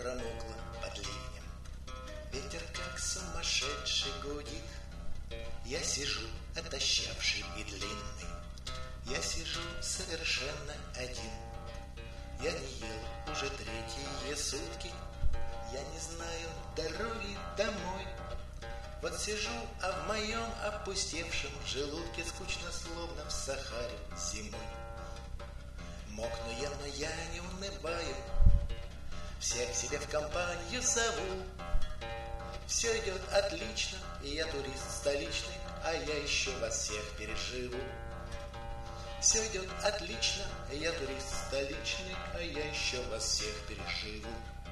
промокла под ливнем. Ветер как сумасшедший гудит. Я сижу, отощавший и длинный. Я сижу совершенно один. Я не ел уже третьи сутки. Я не знаю дороги домой. Вот сижу, а в моем опустевшем желудке скучно, словно в Сахаре зимой. Мокну я, но я не унываю. Всех себе в компанию зову. Все идет отлично, и я турист столичный, а я еще вас всех переживу. Все идет отлично, и я турист столичный, а я еще вас всех переживу.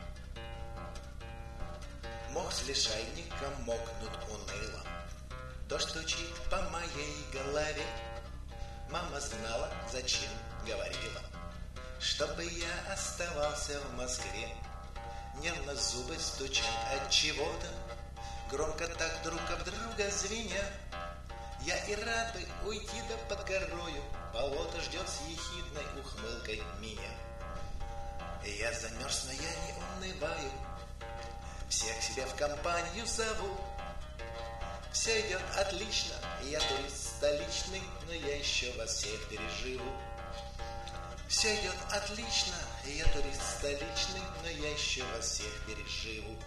Мох с лишайником мокнут уныло. Дождь стучит по моей голове. Мама знала, зачем говорила, чтобы я оставался в Москве. Нервно зубы стучат от чего-то, громко так друг об друга звеня. Я и рад бы уйти да под горою, болото ждет с ехидной ухмылкой меня. Я замерз, но я не унываю. Всех себе в компанию зову. Все идет отлично, я турист столичный, но я еще вас всех переживу. Все идет отлично, я турист столичный, но я еще вас всех переживу.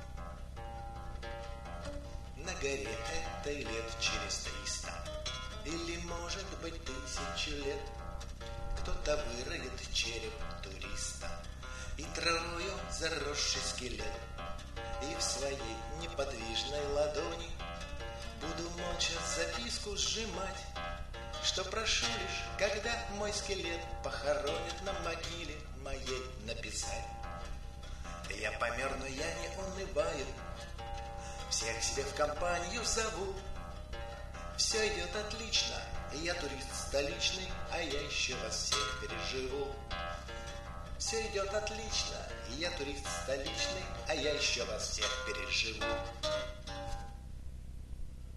На горе этой лет через 300, или, может быть, 1000 лет, кто-то выроет череп туриста и травою заросший скелет. И в своей неподвижной ладони буду молча записку сжимать, что прошу лишь, когда мой скелет похоронят на могиле моей написать. Я помер, но я не унываю. Всех себе в компанию зову. Все идет отлично, я турист столичный, а я еще вас всех переживу. Все идет отлично, я турист столичный, а я еще вас всех переживу.